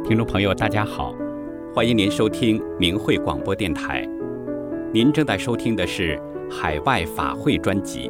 听众朋友大家好，欢迎您收听明慧广播电台。您正在收听的是海外法会专辑。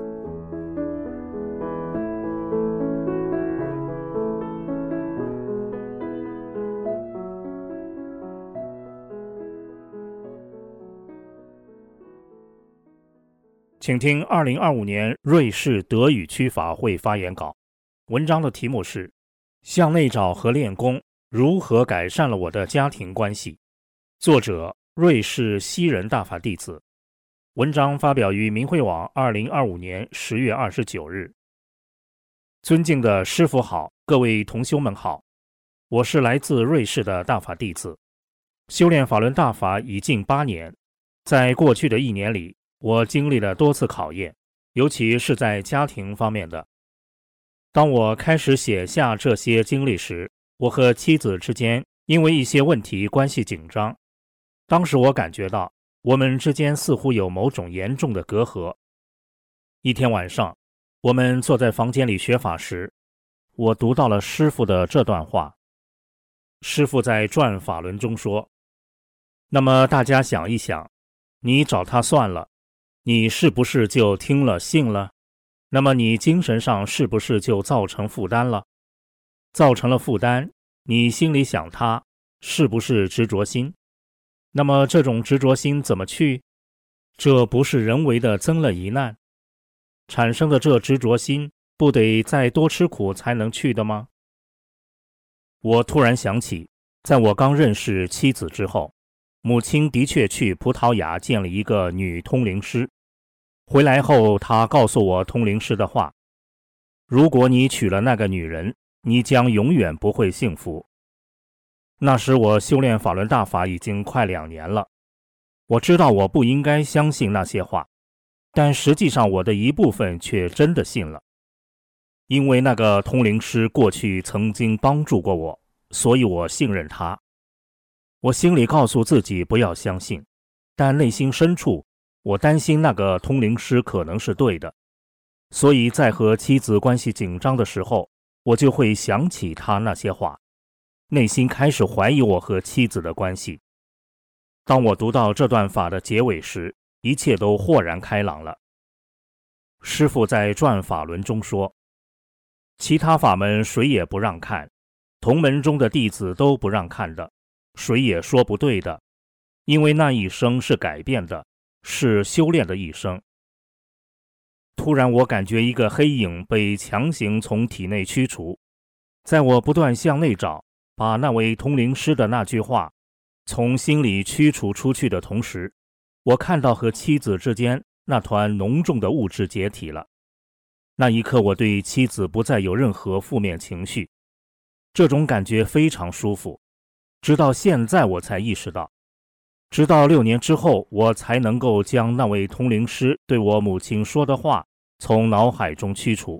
请听2025年瑞士德语区法会发言稿。文章的题目是向内找和练功如何改善了我的家庭关系。作者瑞士西人大法弟子。文章发表于明慧网2025年10月29日。尊敬的师父好，各位同修们好，我是来自瑞士的大法弟子，修炼法轮大法已近8年。在过去的1年里，我经历了多次考验，尤其是在家庭方面的。当我开始写下这些经历时，我和妻子之间因为一些问题关系紧张。当时我感觉到我们之间似乎有某种严重的隔阂。一天晚上，我们坐在房间里学法时，我读到了师父的这段话。师父在转法轮中说，那么大家想一想，你找他算了，你是不是就听了信了？那么你精神上是不是就造成负担了？造成了负担，你心里想他，是不是执着心？那么这种执着心怎么去？这不是人为的增了一难？产生的这执着心，不得再多吃苦才能去的吗？我突然想起，在我刚认识妻子之后，母亲的确去葡萄牙见了一个女通灵师。回来后，她告诉我通灵师的话：如果你娶了那个女人，你将永远不会幸福。那时我修炼法轮大法已经快2年了，我知道我不应该相信那些话，但实际上我的一部分却真的信了。因为那个通灵师过去曾经帮助过我，所以我信任他。我心里告诉自己不要相信，但内心深处我担心那个通灵师可能是对的，所以在和妻子关系紧张的时候，我就会想起他那些话，内心开始怀疑我和妻子的关系。当我读到这段法的结尾时，一切都豁然开朗了。师父在转法轮中说，其他法门谁也不让看，同门中的弟子都不让看的，谁也说不对的，因为那一生是改变的，是修炼的一生。突然我感觉一个黑影被强行从体内驱除，在我不断向内找，把那位通灵师的那句话从心里驱除出去的同时，我看到和妻子之间那团浓重的物质解体了。那一刻我对妻子不再有任何负面情绪，这种感觉非常舒服。直到现在我才意识到，直到6年之后，我才能够将那位通灵师对我母亲说的话从脑海中驱除。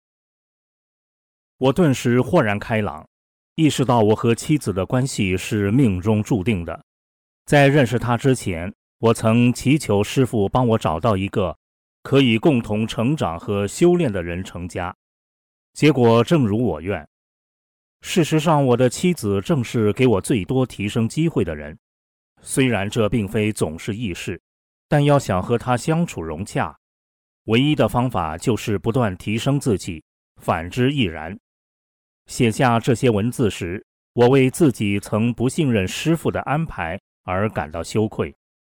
我顿时豁然开朗，意识到我和妻子的关系是命中注定的。在认识她之前，我曾祈求师父帮我找到一个可以共同成长和修炼的人成家，结果正如我愿。事实上，我的妻子正是给我最多提升机会的人。虽然这并非总是易事，但要想和她相处融洽，唯一的方法就是不断提升自己，反之亦然。写下这些文字时，我为自己曾不信任师父的安排而感到羞愧。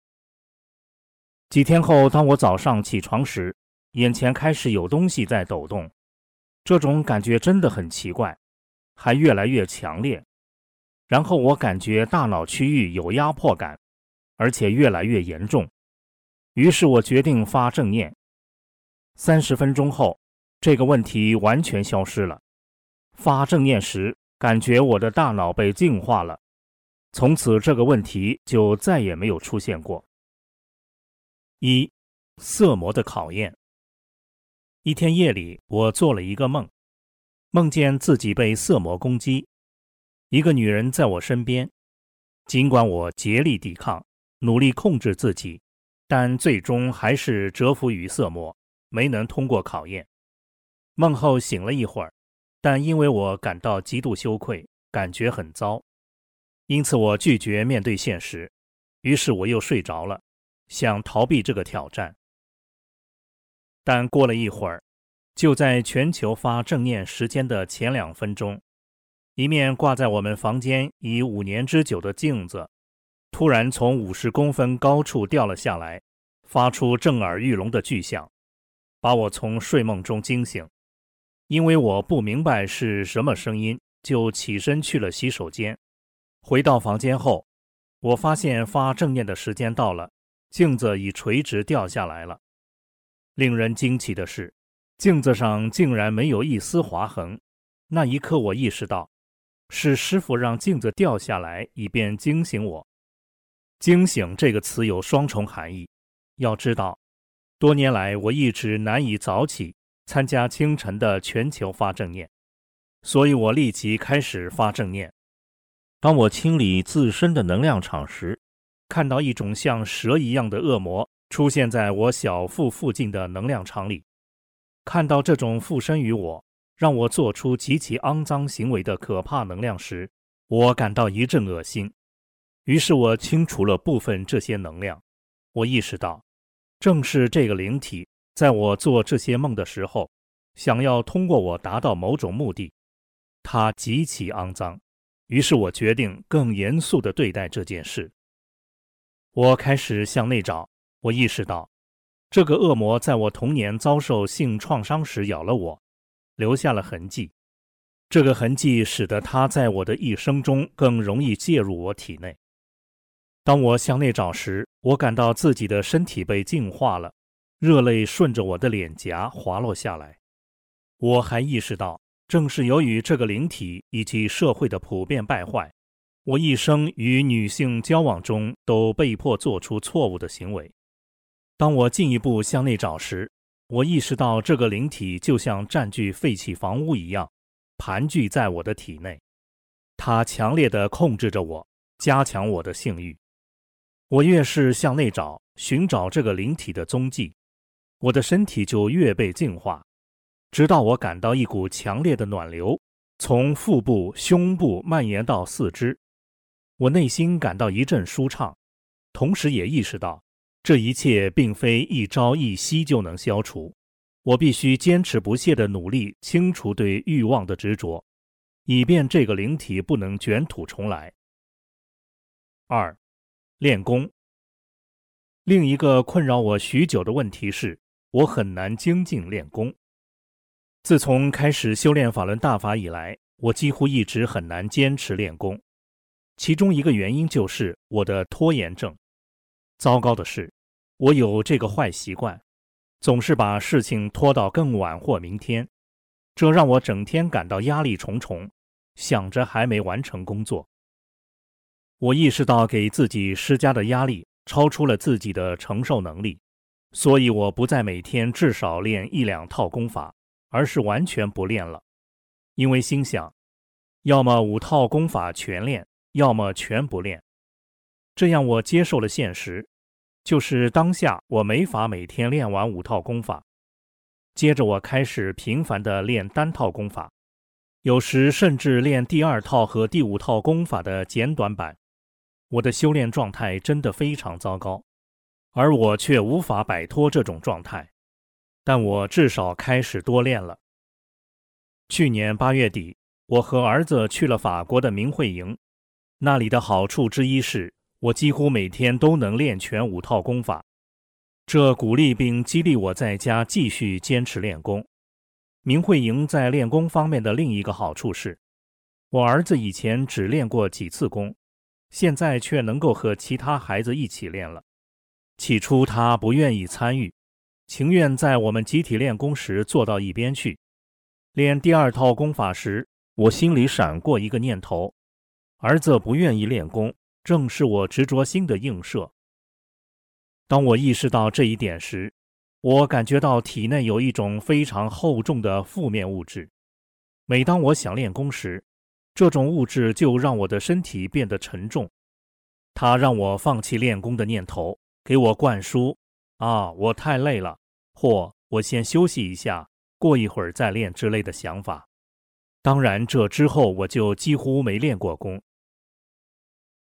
几天后，当我早上起床时，眼前开始有东西在抖动，这种感觉真的很奇怪，还越来越强烈。然后我感觉大脑区域有压迫感，而且越来越严重。于是我决定发正念。30分钟后，这个问题完全消失了。发正念时，感觉我的大脑被净化了，从此这个问题就再也没有出现过。1. 色魔的考验。一天夜里，我做了一个梦，梦见自己被色魔攻击，一个女人在我身边。尽管我竭力抵抗，努力控制自己，但最终还是折服于色魔，没能通过考验。梦后醒了一会儿，但因为我感到极度羞愧，感觉很糟， 因此我拒绝面对现实，于是我又睡着了，想逃避这个挑战。但过了一会儿，就在全球发正念时间的前2分钟，一面挂在我们房间已5年之久的镜子，突然从50公分高处掉了下来，发出震耳欲聋的巨响，把我从睡梦中惊醒。因为我不明白是什么声音，就起身去了洗手间。回到房间后，我发现发正念的时间到了，镜子已垂直掉下来了。令人惊奇的是，镜子上竟然没有一丝划痕。那一刻我意识到，是师父让镜子掉下来，以便惊醒我。惊醒这个词有双重含义。要知道，多年来我一直难以早起参加清晨的全球发正念，所以我立即开始发正念。当我清理自身的能量场时，看到一种像蛇一样的恶魔出现在我小腹附近的能量场里。看到这种附身于我，让我做出极其肮脏行为的可怕能量时，我感到一阵恶心。于是我清除了部分这些能量。我意识到，正是这个灵体在我做这些梦的时候，想要通过我达到某种目的。它极其肮脏，于是我决定更严肃地对待这件事。我开始向内找，我意识到，这个恶魔在我童年遭受性创伤时咬了我，留下了痕迹。这个痕迹使得它在我的一生中更容易介入我体内。当我向内找时，我感到自己的身体被净化了，热泪顺着我的脸颊滑落下来。我还意识到，正是由于这个灵体以及社会的普遍败坏，我一生与女性交往中都被迫做出错误的行为。当我进一步向内找时，我意识到这个灵体就像占据废弃房屋一样，盘踞在我的体内。它强烈地控制着我，加强我的性欲。我越是向内找，寻找这个灵体的踪迹，我的身体就越被净化，直到我感到一股强烈的暖流从腹部、胸部蔓延到四肢。我内心感到一阵舒畅，同时也意识到，这一切并非一朝一夕就能消除，我必须坚持不懈地努力清除对欲望的执着，以便这个灵体不能卷土重来。2. 练功。另一个困扰我许久的问题是，我很难精进练功。自从开始修炼法轮大法以来，我几乎一直很难坚持练功。其中一个原因就是我的拖延症。糟糕的是，我有这个坏习惯，总是把事情拖到更晚或明天，这让我整天感到压力重重，想着还没完成工作。我意识到给自己施加的压力超出了自己的承受能力，所以我不再每天至少练1-2套功法，而是完全不练了。因为心想，要么5套功法全练，要么全不练。这样我接受了现实，就是当下我没法每天练完5套功法。接着我开始频繁地练单套功法，有时甚至练第2套和第5套功法的简短版。我的修炼状态真的非常糟糕，而我却无法摆脱这种状态。但我至少开始多练了。去年8月底，我和儿子去了法国的明慧营，那里的好处之一是，我几乎每天都能练全5套功法，这鼓励并激励我在家继续坚持练功。明慧营在练功方面的另一个好处是，我儿子以前只练过几次功，现在却能够和其他孩子一起练了。起初他不愿意参与，情愿在我们集体练功时坐到一边去。练第2套功法时，我心里闪过一个念头，儿子不愿意练功，正是我执着心的映射。当我意识到这一点时，我感觉到体内有一种非常厚重的负面物质。每当我想练功时，这种物质就让我的身体变得沉重，它让我放弃练功的念头，给我灌输我太累了，或我先休息一下，过一会儿再练之类的想法。当然，这之后我就几乎没练过功。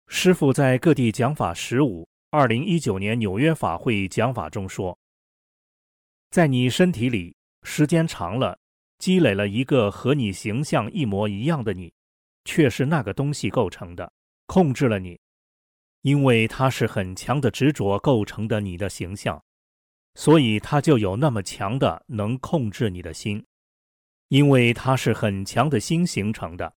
师父在各地讲法152019年纽约法会讲法中说，在你身体里时间长了，积累了一个和你形象一模一样的你，却是那个东西构成的，控制了你，因为它是很强的执着构成的你的形象，所以它就有那么强的能控制你的心，因为它是很强的心形成的。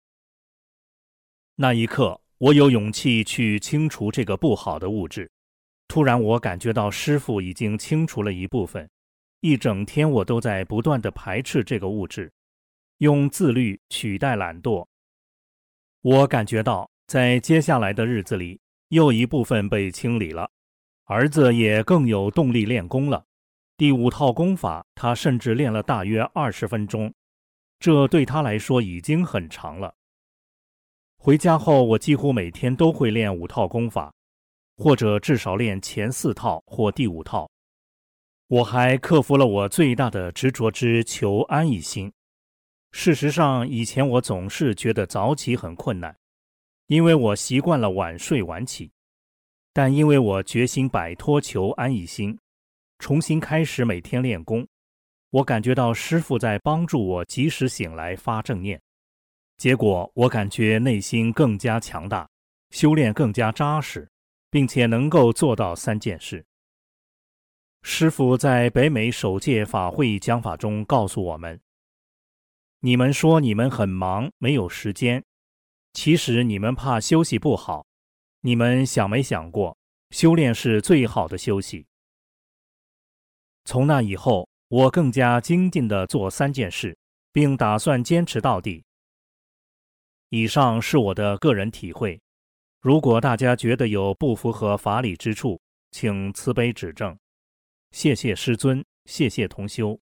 那一刻，我有勇气去清除这个不好的物质。突然我感觉到师父已经清除了一部分，一整天我都在不断地排斥这个物质，用自律取代懒惰。我感觉到在接下来的日子里，又一部分被清理了，儿子也更有动力练功了。第5套功法他甚至练了大约20分钟，这对他来说已经很长了。回家后我几乎每天都会练5套功法，或者至少练前4套或第5套。我还克服了我最大的执着之求安逸心。事实上，以前我总是觉得早起很困难，因为我习惯了晚睡晚起。但因为我决心摆脱求安逸心，重新开始每天练功，我感觉到师父在帮助我及时醒来发正念。结果我感觉内心更加强大，修炼更加扎实，并且能够做到3件事。师父在北美首届法会讲法中告诉我们，你们说你们很忙，没有时间，其实你们怕休息不好。你们想没想过，修炼是最好的休息。从那以后，我更加精进地做3件事，并打算坚持到底。以上是我的个人体会，如果大家觉得有不符合法理之处，请慈悲指正。谢谢师尊，谢谢同修。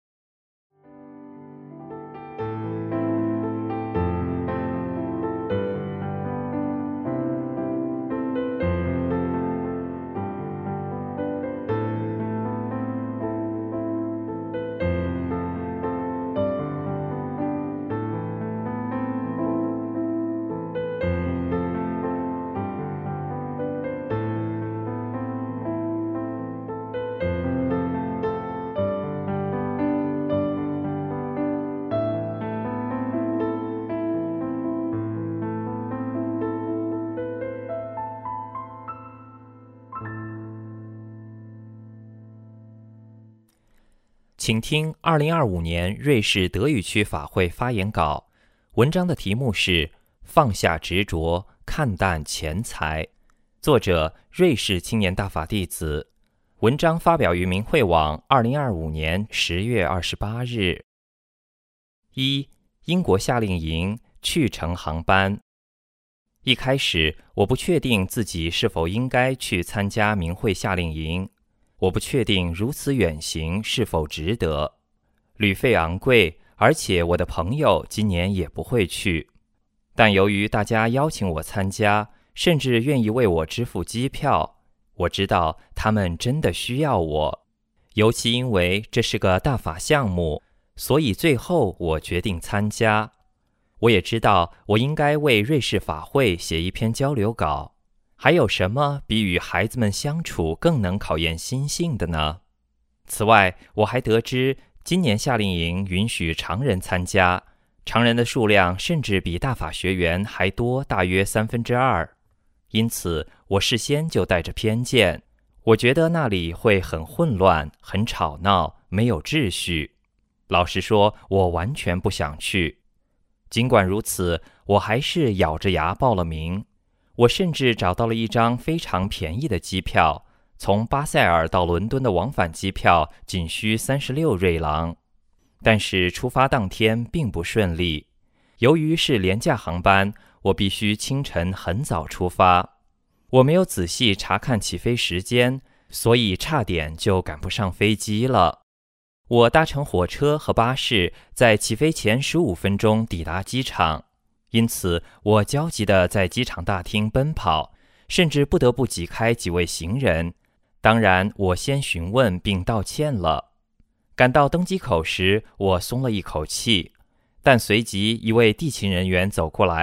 请听2025年瑞士德语区法会发言稿，文章的题目是放下执着，看淡钱财，作者瑞士青年大法弟子，文章发表于明慧网2025年10月28日。1. 英国夏令营去程航班。一开始我不确定自己是否应该去参加明慧夏令营，我不确定如此远行是否值得，旅费昂贵，而且我的朋友今年也不会去。但由于大家邀请我参加，甚至愿意为我支付机票，我知道他们真的需要我，尤其因为这是个大法项目，所以最后我决定参加。我也知道我应该为瑞士法会写一篇交流稿。还有什么比与孩子们相处更能考验心性的呢？此外，我还得知今年夏令营允许常人参加，常人的数量甚至比大法学员还多，大约2/3。因此，我事先就带着偏见，我觉得那里会很混乱，很吵闹，没有秩序。老实说，我完全不想去。尽管如此，我还是咬着牙报了名。我甚至找到了一张非常便宜的机票，从巴塞尔到伦敦的往返机票仅需36瑞郎。但是出发当天并不顺利，由于是廉价航班，我必须清晨很早出发。我没有仔细查看起飞时间，所以差点就赶不上飞机了。我搭乘火车和巴士，在起飞前15分钟抵达机场。因此，我焦急地在机场大厅奔跑，甚至不得不挤开几位行人。当然，我先询问并道歉了。赶到登机口时，我松了一口气，但随即一位地勤人员走过来，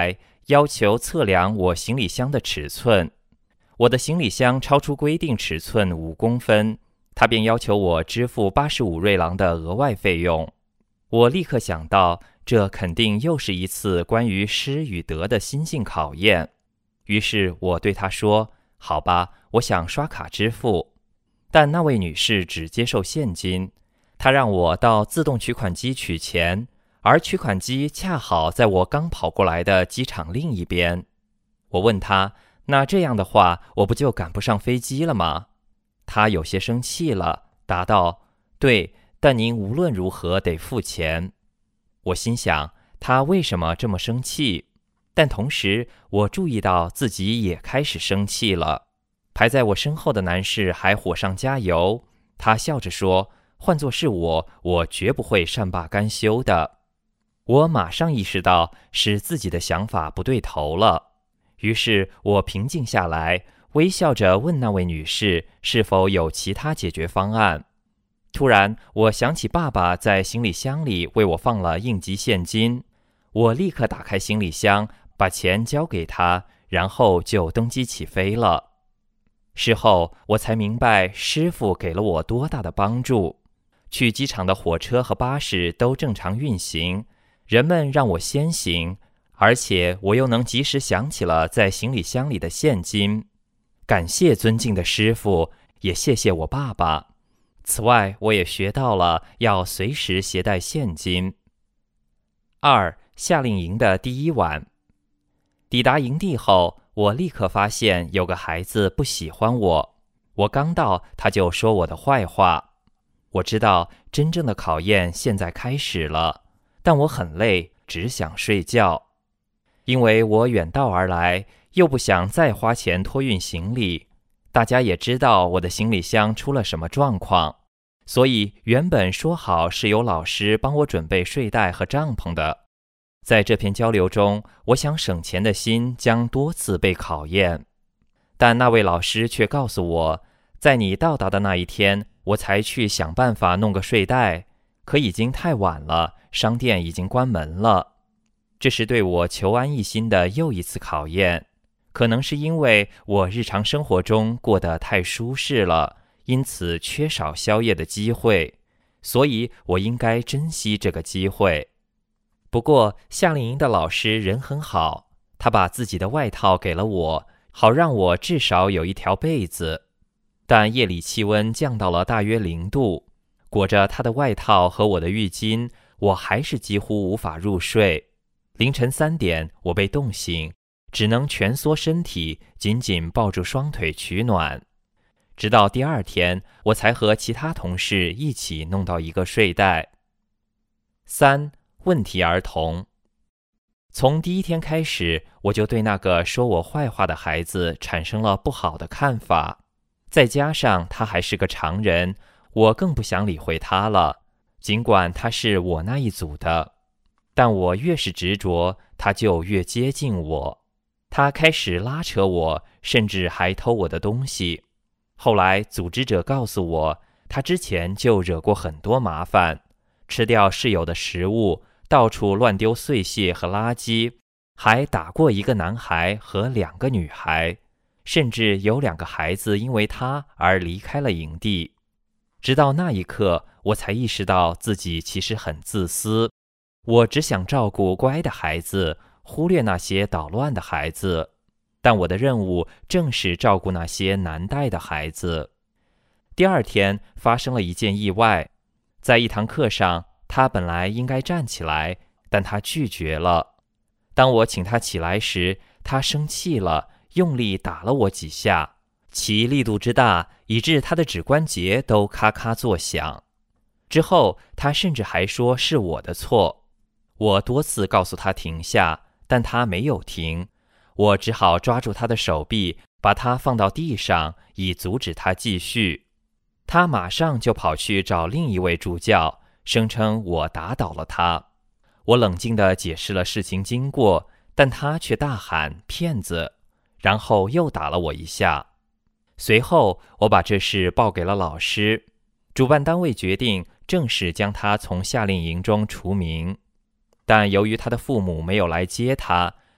要求测量我行李箱的尺寸。我的行李箱超出规定尺寸5公分，他便要求我支付85瑞郎的额外费用。我立刻想到，这肯定又是一次关于失与得的心性考验。于是我对他说：好吧，我想刷卡支付。但那位女士只接受现金，她让我到自动取款机取钱，而取款机恰好在我刚跑过来的机场另一边。我问她，那这样的话，我不就赶不上飞机了吗？她有些生气了，答道：对，但您无论如何得付钱。我心想，她为什么这么生气？但同时我注意到自己也开始生气了。排在我身后的男士还火上加油，他笑着说：换作是我绝不会善罢甘休的。我马上意识到是自己的想法不对头了，于是我平静下来，微笑着问那位女士是否有其他解决方案。突然我想起爸爸在行李箱里为我放了应急现金，我立刻打开行李箱，把钱交给他，然后就登机起飞了。事后我才明白师傅给了我多大的帮助。去机场的火车和巴士都正常运行，人们让我先行，而且我又能及时想起了在行李箱里的现金。感谢尊敬的师傅，也谢谢我爸爸。此外，我也学到了要随时携带现金。2. 夏令营的第一晚。抵达营地后，我立刻发现有个孩子不喜欢我。我刚到，他就说我的坏话。我知道真正的考验现在开始了，但我很累，只想睡觉。因为我远道而来，又不想再花钱托运行李，大家也知道我的行李箱出了什么状况，所以原本说好是由老师帮我准备睡袋和帐篷的。在这篇交流中，我想省钱的心将多次被考验，但那位老师却告诉我，在你到达的那一天，我才去想办法弄个睡袋，可已经太晚了，商店已经关门了。这是对我求安一心的又一次考验，可能是因为我日常生活中过得太舒适了，因此缺少宵夜的机会，所以我应该珍惜这个机会。不过夏令营的老师人很好，他把自己的外套给了我，好让我至少有一条被子。但夜里气温降到了大约0度，裹着他的外套和我的浴巾，我还是几乎无法入睡。凌晨3点，我被冻醒，只能蜷缩身体，紧紧抱住双腿取暖。直到第2天，我才和其他同事一起弄到一个睡袋。3. 问题儿童。从第1天开始，我就对那个说我坏话的孩子产生了不好的看法，再加上他还是个常人，我更不想理会他了，尽管他是我那一组的。但我越是执着，他就越接近我。他开始拉扯我，甚至还偷我的东西。后来组织者告诉我，他之前就惹过很多麻烦，吃掉室友的食物，到处乱丢碎屑和垃圾，还打过一个男孩和2个女孩，甚至有2个孩子因为他而离开了营地。直到那一刻，我才意识到自己其实很自私，我只想照顾乖的孩子，忽略那些捣乱的孩子，但我的任务正是照顾那些难带的孩子。第2天发生了一件意外，在一堂课上，他本来应该站起来，但他拒绝了。当我请他起来时，他生气了，用力打了我几下，其力度之大，以致他的指关节都咔咔作响。之后，他甚至还说是我的错。我多次告诉他停下，但他没有停，我只好抓住他的手臂，把他放到地上，以阻止他继续。他马上就跑去找另一位助教，声称我打倒了他。我冷静地解释了事情经过，但他却大喊骗子，然后又打了我一下。随后我把这事报给了老师，主办单位决定正式将他从夏令营中除名。但由于他的父母没有来接他，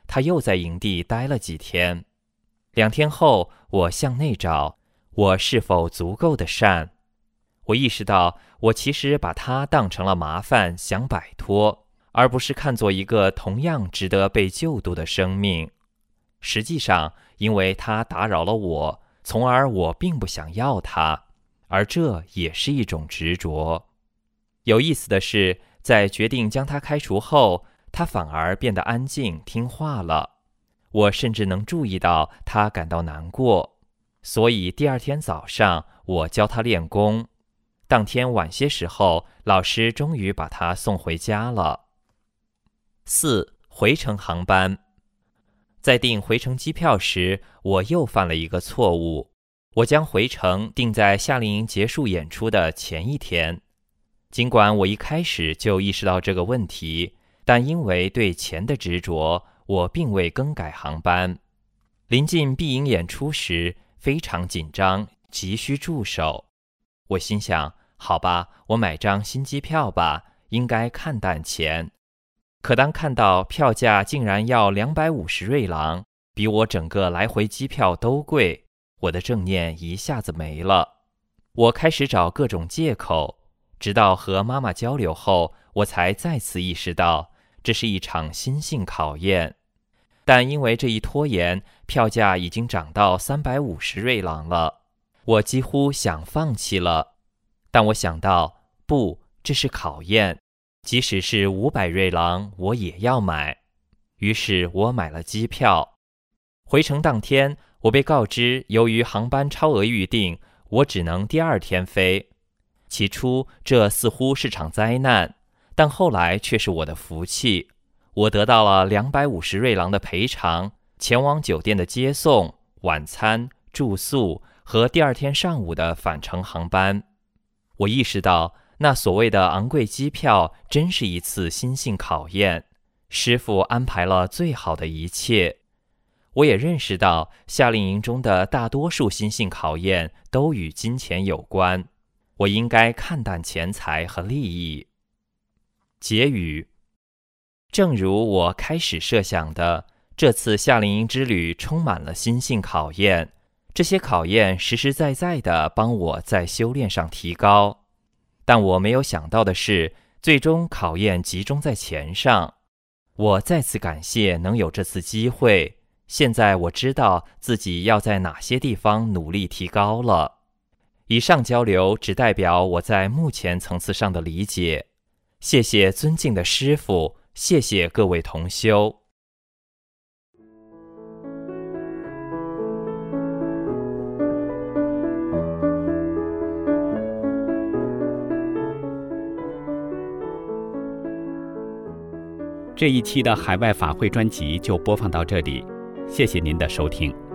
他又在营地待了几天。2天后，我向内找，我是否足够的善？我意识到，我其实把他当成了麻烦，想摆脱，而不是看作一个同样值得被救度的生命。实际上，因为他打扰了我，从而我并不想要他，而这也是一种执着。有意思的是，在决定将他开除后，他反而变得安静听话了。我甚至能注意到他感到难过，所以第2天早上我教他练功。当天晚些时候，老师终于把他送回家了。4. 回程航班。在订回程机票时，我又犯了一个错误。我将回程定在夏令营结束演出的前一天。尽管我一开始就意识到这个问题，但因为对钱的执着，我并未更改航班。临近闭营演出时，非常紧张，急需助手。我心想，好吧，我买张新机票吧，应该看淡钱。可当看到票价竟然要250瑞郎，比我整个来回机票都贵，我的正念一下子没了。我开始找各种借口，直到和妈妈交流后，我才再次意识到，这是一场心性考验。但因为这一拖延，票价已经涨到350瑞郎了，我几乎想放弃了。但我想到，不，这是考验，即使是500瑞郎，我也要买。于是我买了机票。回程当天，我被告知，由于航班超额预订，我只能第2天飞。起初，这似乎是场灾难，但后来却是我的福气。我得到了250瑞郎的赔偿，前往酒店的接送、晚餐、住宿和第2天上午的返程航班。我意识到，那所谓的昂贵机票真是一次心性考验，师父安排了最好的一切。我也认识到，夏令营中的大多数心性考验都与金钱有关，我应该看淡钱财和利益。结语：正如我开始设想的，这次夏令营之旅充满了心性考验，这些考验实实在在地帮我在修炼上提高。但我没有想到的是，最终考验集中在钱上。我再次感谢能有这次机会，现在我知道自己要在哪些地方努力提高了。以上交流只代表我在目前层次上的理解。谢谢尊敬的师父，谢谢各位同修。 这一期的海外法会专辑就播放到这里，谢谢您的收听。